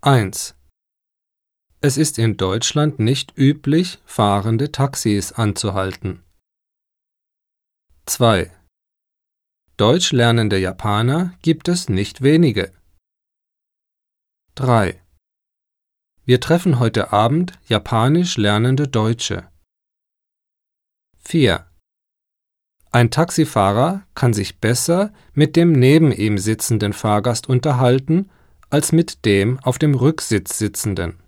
1. Es ist in Deutschland nicht üblich, fahrende Taxis anzuhalten. 2. Deutsch lernende Japaner gibt es nicht wenige. 3. Wir treffen heute Abend japanisch lernende Deutsche. 4. Ein Taxifahrer kann sich besser mit dem neben ihm sitzenden Fahrgast unterhalten als mit dem auf dem Rücksitz sitzenden.